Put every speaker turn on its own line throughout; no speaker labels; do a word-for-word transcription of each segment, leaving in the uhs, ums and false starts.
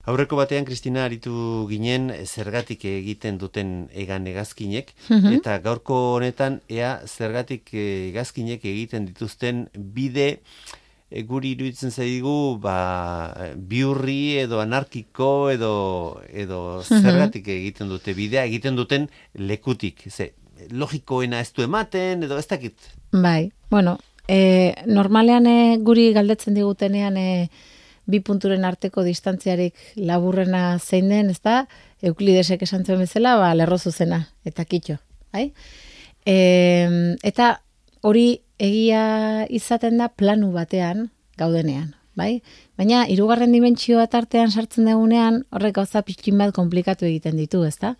Aurreko batean, Kristina, aritu ginen zergatik egiten duten egan hegazkinek,
Mhm.
eta gaurko honetan ea zergatik hegazkinek egiten dituzten bide e, guri iruditzen zaigu ba, biurri edo anarkiko edo, edo zergatik egiten dute bidea, egiten duten lekutik. Ze, logikoena ez du ematen edo ez dakit.
Bai, bueno, e, normalean e, guri galdetzen digutenean e, bi punturen arteko distantziarik laburrena zein den, ezta? Euklidesek esan zuen bezala, ba, lerro zuzena eta kitxo, bai? E, eta hori egia izaten da planu batean gaudenean, bai? Baina hirugarren dimentsioa tartean sartzen dugunean, horrek gauza pixkin bat komplikatu egiten ditu, ezta?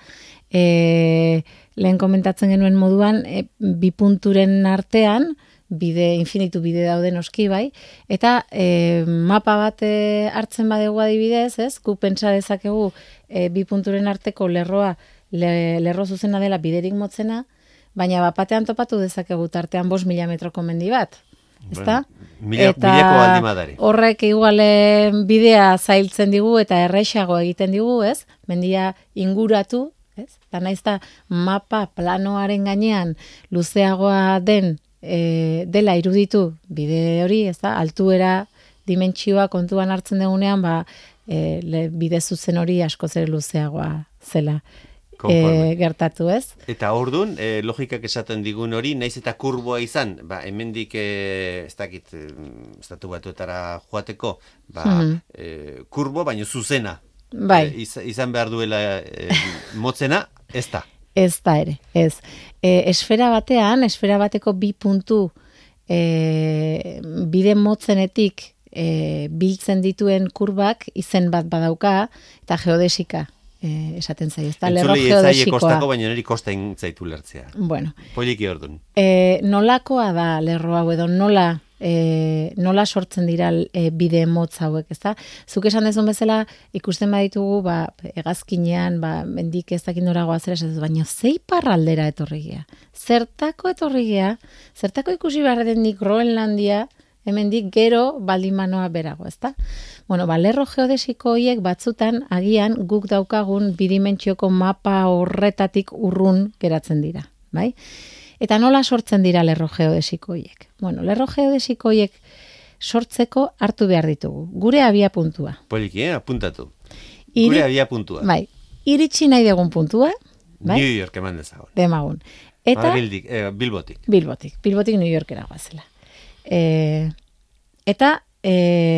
E, lehen komentatzen genuen moduan, e, bi punturen artean, bide, infinitu bide daude noski bai, eta e, mapa bat e, hartzen badegu adibidez, ez? Gu pentsa dezakegu e, bi punturen arteko lerroa, le, lerro zuzena dela biderik motzena, baina bapatean topatu dezakegu tartean bost mila metroko mendi bat. Ezta?
Bueno,
eta
mileko aldi madari.
Horrek igual bidea zailtzen digu eta errexago egiten digu, ez? Mendia inguratu, ez? Eta naiz da mapa planoaren gainean luzeagoa den E, dela iruditu bide hori, ez da, altuera, dimentsioa kontuan hartzen dugunean, ba, e, le, bide zuzen hori askoz ere luzeagoa zela e, gertatu, ez?
Eta ordun, e, logikak esaten digun hori, naiz eta kurboa izan, ba, hemendik e, ez dakit, estatu batuetara joateko, ba, hmm. e, kurbo, baina zuzena.
Bai.
E, iz, izan behar duela e, motzena, ez da.
Ez da ere, ez. E, esfera batean, esfera bateko bi puntu e, bide motzenetik e, biltzen dituen kurbak izen bat badauka, eta geodesika e, esaten zaio. Ez da, lerro geodesikoa. Entzulei ez zaie
kostako, baina niri kosta zaitu lertzea.
Bueno.
Poliki ordun.
E, nolakoa da lerro hau edo nola... E, nola sortzen dira e, bide motz hauek, ezta? Zuk esan dezun bezala ikusten baditugu, ba, hegazkinean, ba, mendik ez dakit nora goazera, baina zei parraldera etorrigia. Zertako etorrigia, zertako ikusi behar denik Groenlandia, hemendik gero baldimanoa berago, ezta? Bueno, ba, lerro geodesiko horiek batzutan agian guk daukagun bidimentsioko mapa horretatik urrun geratzen dira, bai? Eta nola sortzen dira lerro geodesiko horiek? Bueno, lerro geodesiko horiek sortzeko hartu behar ditugu. Gure abia puntua.
Poliki, eh? Apuntatu.
Iri...
Gure abia puntua.
Bai, iritsi nahi dugun puntua. Bai?
New York eman dezagun.
Demagun. Eta...
Bildik, eh, Bilbotik.
Bilbotik. Bilbotik New Yorkera guazela. E... Eta e...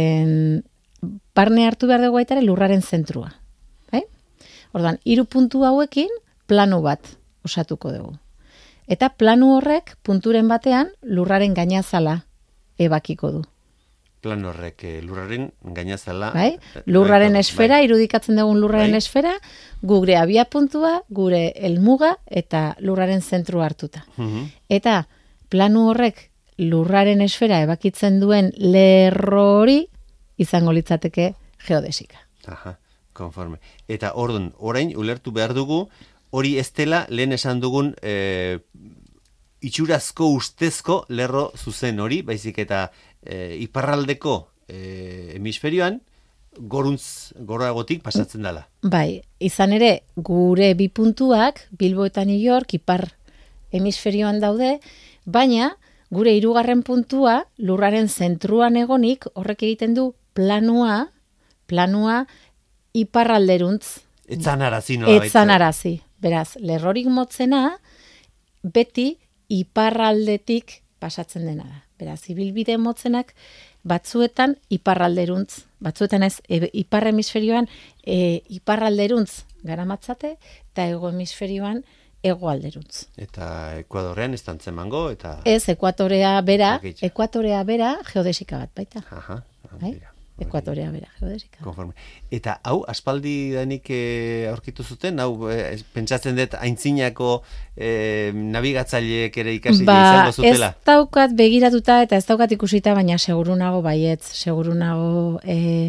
barne hartu behar dugu aitare lurraren zentrua. Bai? Orduan, hiru puntu hauekin planu bat osatuko dugu. Eta planu horrek punturen batean lurraren gainazala ebakiko du.
Planu horrek lurraren gainazala.
Bai? Lurraren esfera, bai. Irudikatzen dugun lurraren bai. Esfera, gure abia puntua, gure helmuga eta lurraren zentru hartuta. Uh-huh. Eta planu horrek lurraren esfera ebakitzen duen lerro hori izango litzateke geodesika.
Aha, konforme. Eta ordun, orain ulertu behar dugu, hori ez dela lehen esan dugun e, itxurazko ustezko lerro zuzen hori, baizik eta e, iparraldeko e, hemisferioan goruntz goragotik pasatzen dela.
Bai, izan ere gure bi puntuak, Bilbo eta New York, ipar hemisferioan daude, baina gure hirugarren puntua lurraren zentruan egonik horrek egiten du planua, planua iparralderuntz.
Etzanarazi nola baita.
Etzanarazi. Beraz, lerrorik motzena beti iparraldetik pasatzen dena da. Beraz, ibilbide motzenak batzuetan iparralderuntz, batzuetan ez, e, ipar hemisferioan e, iparralderuntz garamatzate, eta ego hemisferioan hegoalderuntz.
Eta Ekuadorrean ez tantzen mango, eta...
Ez, ekuatorea bera, ekuatorea bera geodesika bat baita.
Aha,
bai? Ekuatorea bera, geodesika.
Konforme. Eta hau, aspaldi danik e, aurkitu zuten, hau, e, pentsatzen dut, aintzinako e, nabigatzaileek ere ikasi ba, izango zutela?
Ez daukat begiratuta eta ez daukat ikusita, baina segurunago baietz, segurunago e,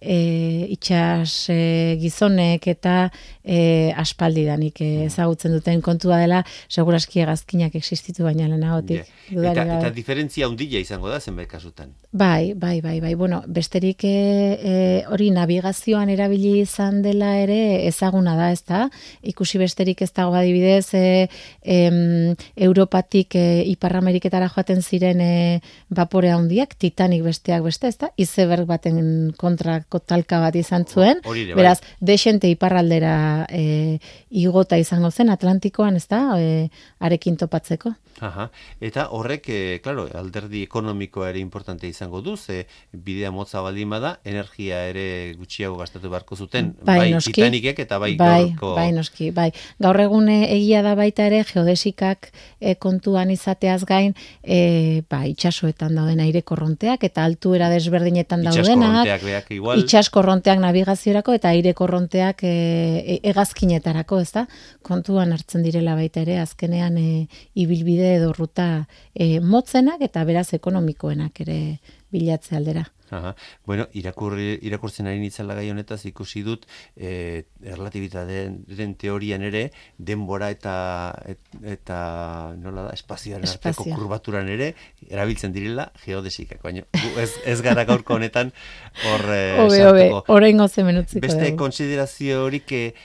e, itxas e, gizonek eta e, aspaldidanik e, ezagutzen duten kontua dela, seguraski hegazkinak existitu baina lehenagotik.
Yeah. Eta, eta diferentzia handia izango da zenbait kasutan.
Bai, bai, bai, bai. Bueno, besterik e, e, hori navigazioan erabili izan dela ere ezaguna da, ezta? Ikusi besterik ez dago adibidez, e, e, Europatik e, Ipar Ameriketara joaten ziren e, vapore handiak, Titanic besteak beste, ezta? Iceberg baten kontrako talka bat izan zuen.
Hori ere,
beraz,
bai.
desente iparraldera e, igota izango zen Atlantikoan, ezta? E, arekin topatzeko.
Aha. Eta horrek, e, claro, alderdi ekonomikoa ere importante izango du, ze bidea motza baldin bada, energia ere gutxiago gastatu beharko zuten,
bai,
bai
noski,
Titanicek eta bai,
bai
gaurko...
Bai, noski, bai. Gaur egun e, egia da baita ere, geodesikak e, kontuan izateaz gain, e, ba, itxasoetan dauden aire korronteak, eta altuera desberdinetan daudenak, itxas korronteak navigaziorako, eta aire korronteak e, hegazkinetarako, ez da? Kontuan hartzen direla baita ere, azkenean e, ibilbide edo ruta e, motzenak eta beraz ekonomikoenak ere bilatze aldera.
Aha. Bueno, irakurri, irakurtzen ari nitzala gai honetaz ikusi dut e, erlatibitateen teorian ere denbora eta et, eta nola da, espazioaren arteko kurbaturan ere erabiltzen direla geodesikak, baina ez, ez gara gaurko honetan hor e,
obe, obe, oraingo zemen utziko
beste
dugu.
Konsiderazio horik e,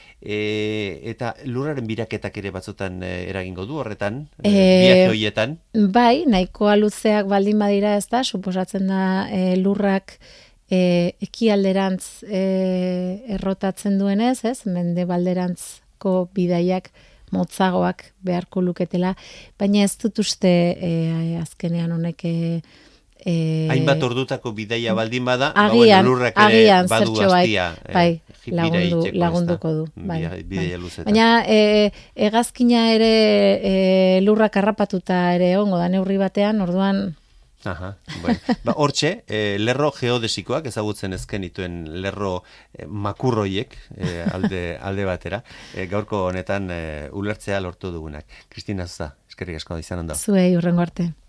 eta lurraren biraketak ere batzutan e, eragingo du horretan, e, viaje horietan.
Bai, nahikoa luzeak baldin badira, ez da, suposatzen da e, lurrak E, ekialderantz e, errotatzen duenez, ez? Mendebalderantzko bidaiak motzagoak beharko luketela, baina ez dut uste e, azkenean honek e,
hainbat ordutako bidaia baldin bada,
agian,
ba, lurrak ere
agian,
badu astia.
Bai, e, lagundu,
itxeko,
lagunduko du. Bai,
bidaia
bai. Baina e, hegazkina ere e, lurrak harrapatuta ere ongo da neurri batean, orduan...
Aha, bueno. Ba, hortxe, eh, lerro geodesikoak ezagutzen ezken dituen lerro eh, makurroiek eh, alde, alde batera, eh, gaurko honetan eh, ulertzea lortu dugunak. Kristina Zuza, eskerrik asko izan ondo.
Zuei, hurrengo arte.